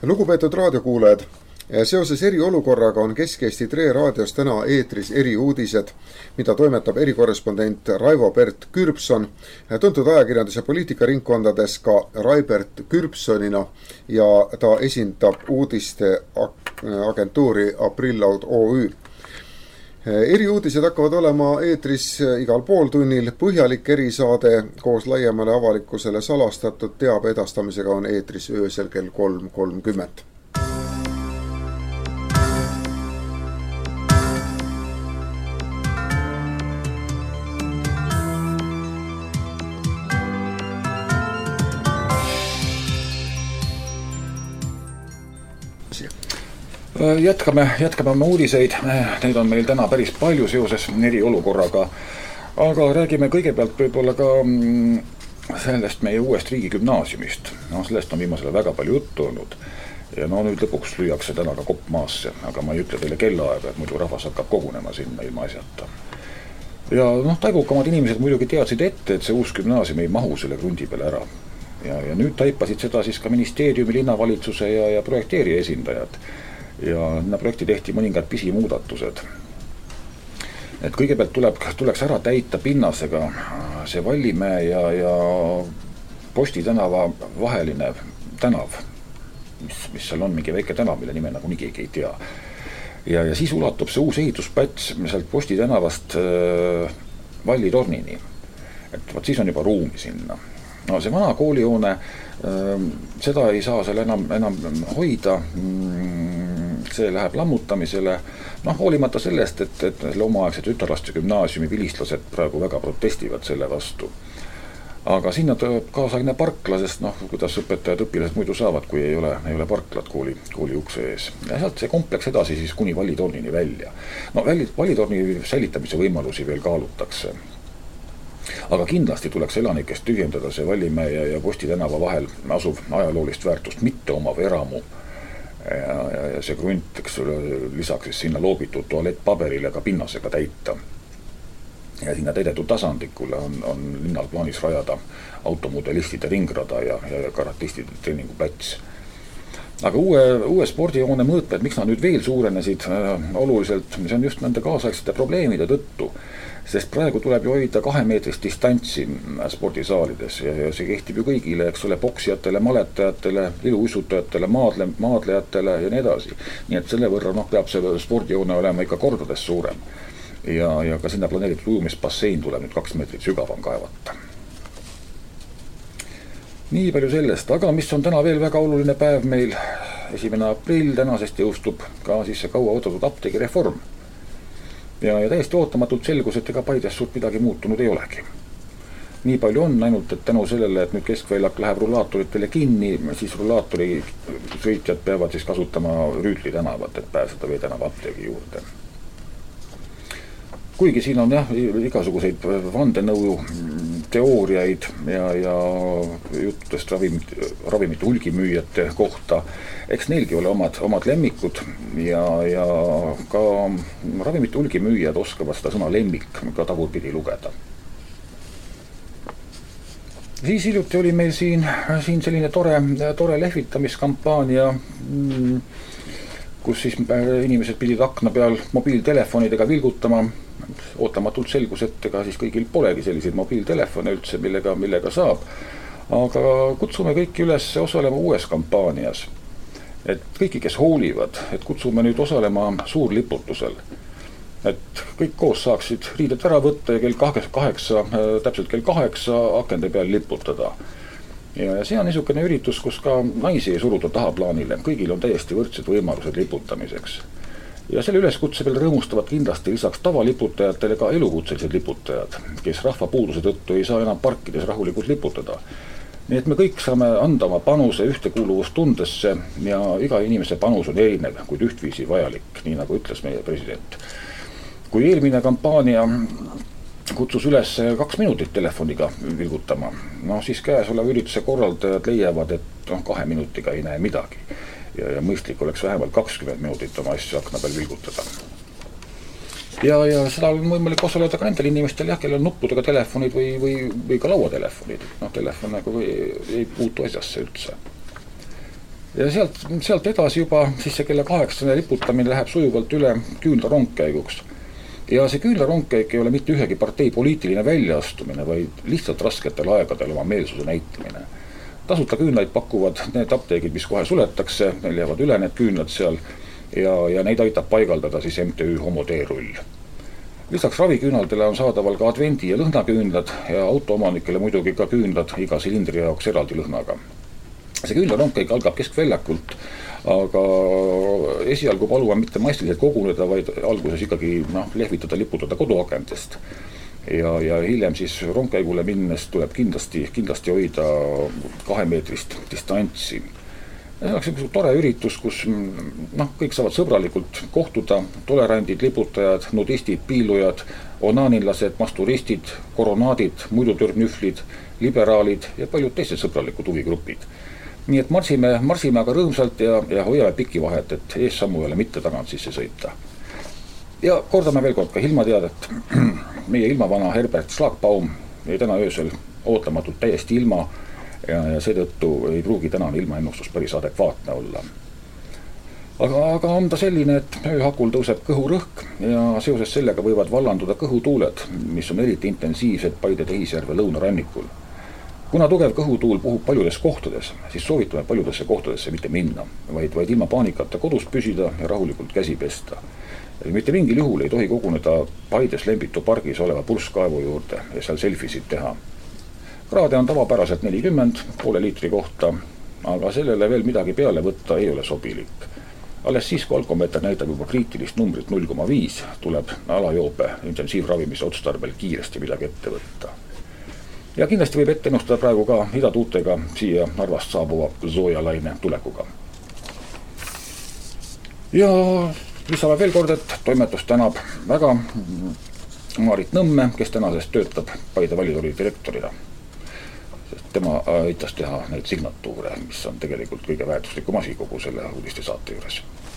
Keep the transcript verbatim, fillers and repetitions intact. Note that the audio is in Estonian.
Lugupeetud raadiokuulajad, seoses eriolukorraga on Kesk-Eesti Tre raadios täna eetris eriuudised, mida toimetab erikorrespondent Raivo Pert Kürbson, tuntud ajakirjanduse poliitikaringkondades ka Raibert Kürbsonina ja ta esindab uudiste agentuuri Aprillaud O Ü. Eriuudised hakkavad olema eetris igal pool tunnil, põhjalik erisaade koos laiemale avalikkusele salastatud teabe edastamisega on eetris öösel kell kolm kolmkümmend. Jätkame, jätkame oma uudiseid, neid on meil täna päris palju seoses eriolukorraga, aga räägime kõigepealt võib-olla ka sellest meie uuest riigigümnaasiumist. No, sellest on viimasele väga palju juttu olnud ja no nüüd lõpuks lüüakse täna ka kopp maasse, aga ma ei ütle teile kellaaega, et muidu rahvas hakkab kogunema sinna ilma asjata. Ja noh, taibukamad inimesed muidugi teadsid ette, et see uus gümnaasium ei mahu selle krundi peale ära. Ja, ja nüüd taipasid seda siis ka ministeeriumi, linnavalitsuse ja, ja projekteeri esindajad. Ja nämä projekti tehti mõningad pisimuudatused. Et kõigepealt tuleb, tuleks ära täita pinnasega see Vallimäe ja, ja Posti tänava vaheline tänav, mis, mis seal on mingi väike tänav, mille nime nagu nii keegi ei tea. Ja, ja siis ulatub see uus ehituspäts sealt Posti tänavast äh, Vallitornini. Et vaat siis on juba ruumi sinna. No see vana koolijoone, äh, seda ei saa seal enam, enam hoida, see läheb lammutamisele, noh, hoolimata sellest, et, et selle omaaegsed ütarlaste gümnaasiumi vilistlased praegu väga protestivad selle vastu. Aga sinna tuleb kaasaegne parkla, sest noh, kuidas õpetajad õpilased muidu saavad, kui ei ole, ei ole parklad kooli, kooli ukse ees. Ja sealt see kompleks edasi siis kuni Vallitornini välja. No Vallitorni säilitamise võimalusi veel kaalutakse. Aga kindlasti tuleks elanikest tühjendada see Vallimäe ja, ja Posti tänava vahel asuv ajaloolist väärtust mitte omav eramu. Ja, ja, ja see krunt, eks lisaks sinna loobitud tualettpaberile ka pinnasega täita. Ja sinna täidetud tasandikule on, on linnal plaanis rajada automodelistide ringrada ja, ja karatistide treeninguplats. Aga uue, uue spordijoone mõõtmed, miks nad nüüd veel suurenesid äh, oluliselt, see on just nende kaasaegsete probleemide tõttu, sest praegu tuleb ju hoida kahemeetrist distantsi spordisaalides ja, ja see kehtib ju kõigile, eks ole, boksijatele, maletajatele, iluuisutajatele, maadle, maadlejatele ja nii edasi. Nii et selle võrra noh, peab see spordijoone olema ikka kordades suurem ja, ja ka sinna planeeritud ujumisbassein tuleb nüüd kaks meetrit sügavam kaevata. Nii palju sellest, aga mis on täna veel väga oluline päev meil, esimene aprill, tänasest jõustub ka siis see kaua oodatud apteegireform. Ja, ja täiesti ootamatult selgus, et ega Paides suurt midagi muutunud ei olegi. Nii palju on ainult, et tänu sellele, et nüüd keskväljak läheb rullaatoritele kinni, siis rullaatori sõitjad peavad siis kasutama Rüütli tänavat, et pääseda Veetänava apteegi juurde. Kuigi siin on jah, igasuguseid vandenõu teooriaid ja, ja juttudest ravimite, ravimite hulgimüüjate kohta, eks neilgi ole omad, omad lemmikud ja, ja ka ravimite hulgimüüjad oskavad seda sõna lemmik ka tagurpidi lugeda. Siis hiljuti oli meil siin, siin selline tore, tore lehvitamiskampaania, kus siis inimesed pidid akna peal mobiiltelefonidega vilgutama. Ootamatult selgus, et ega siis kõigil polegi selliseid mobiiltelefone üldse, millega, millega saab. Aga kutsume kõiki üles osalema uues kampaanias. Et kõiki, kes hoolivad, et kutsume nüüd osalema suurliputusel. Et kõik koos saaksid riided ära võtta ja kell kaheksa, täpselt kell kaheksa akende peal liputada. Ja see on niisugune üritus, kus ka naisi ei suruta tahaplaanile. Kõigil on täiesti võrdsed võimalused liputamiseks. Ja selle üleskutse veel rõõmustavad kindlasti lisaks tavaliputajatele ka elukutselised liputajad, kes rahvapuuduse tõttu ei saa enam parkides rahulikult liputada. Nii et me kõik saame anda oma panuse ühtekuuluvustundesse ja iga inimese panus on erinev, kuid ühtviisi vajalik, nii nagu ütles meie president. Kui eelmine kampaania kutsus üles kaks minutit telefoniga vilgutama, no siis käesoleva ürituse korraldajad leiavad, et no, kahe minutiga ei näe midagi. Ja, ja mõistlik oleks vähemalt kakskümmend minutit oma asju akna peal vilgutada. Ja, ja seda on võimalik osaleda ka nendel inimestel, jah, kellel on nuppudega telefonid või, või, või ka lauatelefonid. No, telefon nagu ei, ei puutu asjasse üldse. ja sealt, sealt edasi juba siis see kella kaheksane liputamine läheb sujuvalt üle küünlarongkäiguks. Ja see küünlarongkäik ei ole mitte ühegi partei poliitiline väljaastumine, vaid lihtsalt rasketel aegadel oma meelsuse näitamine. Tasuta küünlaid pakuvad need apteegid, mis kohe suletakse, neil jäävad üle need küünlad seal ja, ja neid aitab paigaldada siis M T Ü Homo Teerull. Lisaks raviküünaldele on saadaval ka advendi- ja lõhnaküünlad ja autoomanikele muidugi ka küünlad iga silindri jaoks eraldi lõhnaga. See küünlarongkäik algab keskväljakult, aga esialgu palume mitte massiliselt koguneda, vaid alguses ikkagi noh, lehvitada, liputada koduakentest. Ja, ja hiljem siis rongkäigule minnes tuleb kindlasti, kindlasti hoida kahemeetrist distantsi. See on üks tore üritus, kus noh, kõik saavad sõbralikult kohtuda, tolerandid, liputajad, nudistid, piilujad, onaaninlased, masturistid, koronaadid, muidutürnüflid, liberaalid ja paljud teised sõbralikud huvigrupid. Nii et marsime, marsime aga rõõmsalt ja, ja hoiame pikki vahet, et ees sammu ei ole mitte tagant sisse sõita. Ja kordame veel kord ka ilmateadet. Meie ilmavana Herbert Schlagbaum jäi täna öösel ootamatult täiesti ilma ja, ja seetõttu ei pruugi tänane ilmaennustus päris adekvaatne olla. Aga, aga on ta selline, et ööhakul tõuseb kõhurõhk ja seoses sellega võivad vallanduda kõhutuuled, mis on eriti intensiivsed Paide Tehisjärve lõunarannikul. Kuna tugev kõhutuul puhub paljudes kohtades, siis soovitame paljudesse kohtadesse mitte minna, vaid, vaid ilma paanikata kodus püsida ja rahulikult käsi pesta. Mitte mingil juhul ei tohi koguneda Paides Lembitu pargis oleva purskkaevu juurde ja seal selfisid teha. Kraade on tavapäraselt nelikümmend poole liitri kohta, aga sellele veel midagi peale võtta ei ole sobilik. Alles siis, kui alkomeeter näitab juba kriitilist numbrit null koma viis, tuleb alajoobe intensiivravimise otstarbel kiiresti midagi ette võtta. Ja kindlasti võib ette ennustada praegu ka idatuutega siia Narvast saabuva soojalaine tulekuga. Ja lisame veel kord, et toimetus tänab väga Maarit Nõmme, kes tänasest töötab Paide valitooli direktorina. Sest tema aitas teha neid signatuure, mis on tegelikult kõige väärtuslikum asi kogu selle uudiste saate juures.